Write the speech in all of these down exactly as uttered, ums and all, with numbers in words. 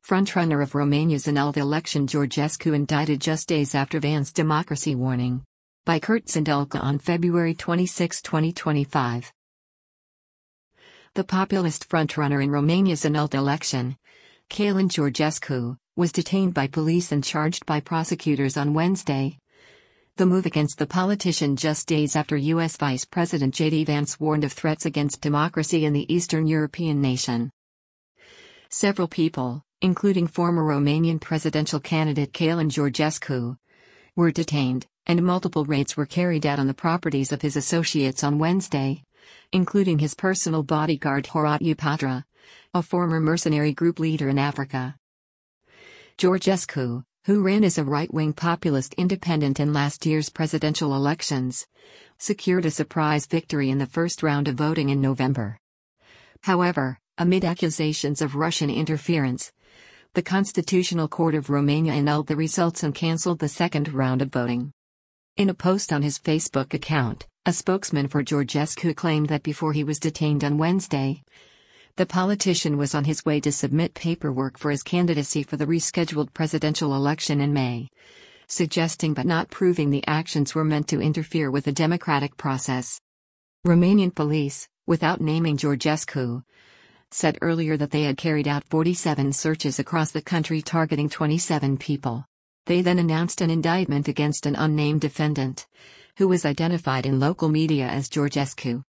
Frontrunner of Romania's annulled election Georgescu indicted just days after Vance's democracy warning. By Kurt Sandulka on February twenty-sixth, twenty twenty-five. The populist frontrunner in Romania's annulled election, Călin Georgescu, was detained by police and charged by prosecutors on Wednesday. The move against the politician just days after U S Vice President J D Vance warned of threats against democracy in the Eastern European nation. Several people, including former Romanian presidential candidate Călin Georgescu, were detained, and multiple raids were carried out on the properties of his associates on Wednesday, including his personal bodyguard Horatiu Patra, a former mercenary group leader in Africa. Georgescu, who ran as a right-wing populist independent in last year's presidential elections, secured a surprise victory in the first round of voting in November. However, amid accusations of Russian interference, the Constitutional Court of Romania annulled the results and cancelled the second round of voting. In a post on his Facebook account, a spokesman for Georgescu claimed that before he was detained on Wednesday, the politician was on his way to submit paperwork for his candidacy for the rescheduled presidential election in May, suggesting but not proving the actions were meant to interfere with the democratic process. Romanian police, without naming Georgescu, said earlier that they had carried out forty-seven searches across the country targeting twenty-seven people. They then announced an indictment against an unnamed defendant, who was identified in local media as Georgescu.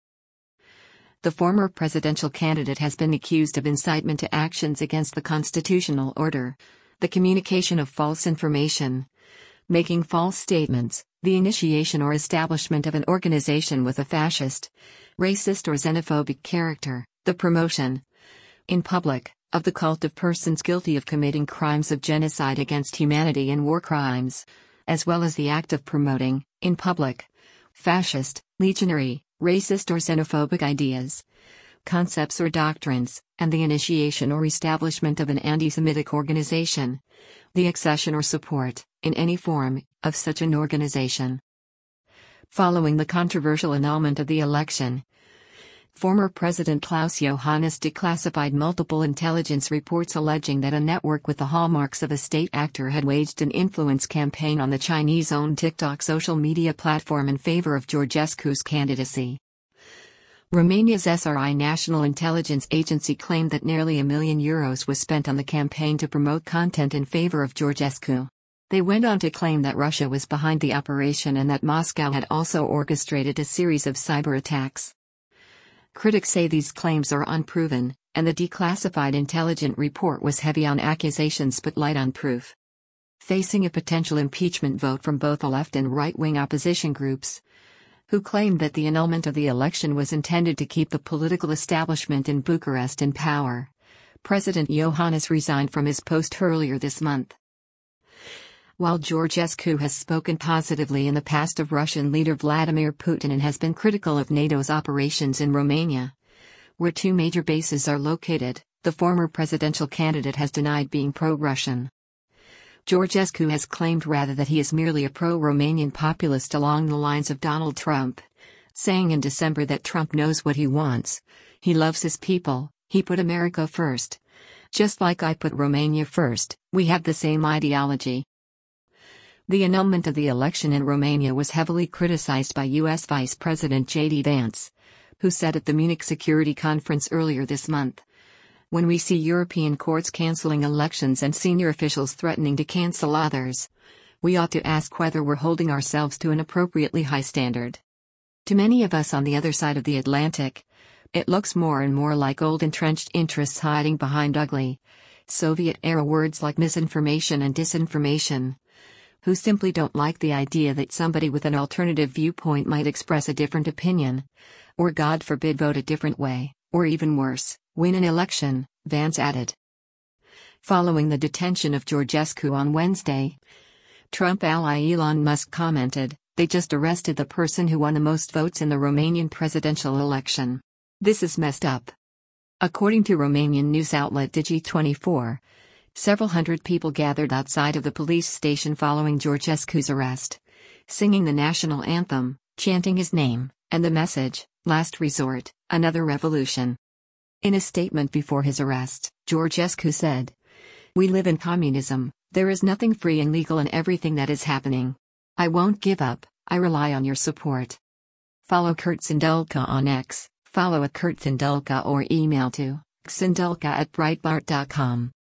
The former presidential candidate has been accused of incitement to actions against the constitutional order, the communication of false information, making false statements, the initiation or establishment of an organization with a fascist, racist or xenophobic character, the promotion, in public, of the cult of persons guilty of committing crimes of genocide against humanity and war crimes, as well as the act of promoting, in public, fascist, legionary, racist or xenophobic ideas, concepts or doctrines, and the initiation or establishment of an anti-Semitic organization, the accession or support, in any form, of such an organization. Following the controversial annulment of the election, former President Klaus Iohannis declassified multiple intelligence reports alleging that a network with the hallmarks of a state actor had waged an influence campaign on the Chinese-owned TikTok social media platform in favor of Georgescu's candidacy. Romania's S R I National Intelligence Agency claimed that nearly a million euros was spent on the campaign to promote content in favor of Georgescu. They went on to claim that Russia was behind the operation and that Moscow had also orchestrated a series of cyber attacks. Critics say these claims are unproven, and the declassified intelligence report was heavy on accusations but light on proof. Facing a potential impeachment vote from both the left and right-wing opposition groups, who claimed that the annulment of the election was intended to keep the political establishment in Bucharest in power, President Iohannis resigned from his post earlier this month. While Georgescu has spoken positively in the past of Russian leader Vladimir Putin and has been critical of NATO's operations in Romania, where two major bases are located, the former presidential candidate has denied being pro-Russian. Georgescu has claimed rather that he is merely a pro-Romanian populist along the lines of Donald Trump, saying in December that Trump knows what he wants, he loves his people, he put America first. Just like I put Romania first, we have the same ideology. The annulment of the election in Romania was heavily criticized by U S Vice President J D Vance, who said at the Munich Security Conference earlier this month, "When we see European courts canceling elections and senior officials threatening to cancel others, we ought to ask whether we're holding ourselves to an appropriately high standard." To many of us on the other side of the Atlantic, it looks more and more like old entrenched interests hiding behind ugly, Soviet-era words like misinformation and disinformation, who simply don't like the idea that somebody with an alternative viewpoint might express a different opinion, or God forbid vote a different way, or even worse, win an election, Vance added. Following the detention of Georgescu on Wednesday, Trump ally Elon Musk commented, "They just arrested the person who won the most votes in the Romanian presidential election. This is messed up." According to Romanian news outlet Digi twenty-four, several hundred people gathered outside of the police station following Georgescu's arrest, singing the national anthem, chanting his name, and the message, "Last resort, another revolution." In a statement before his arrest, Georgescu said, We live in communism, there is nothing free and legal in everything that is happening. I won't give up, I rely on your support. Follow Kurt Sindulka on X, follow at Kurt Sindulka or email to xindulka at breitbart dot com.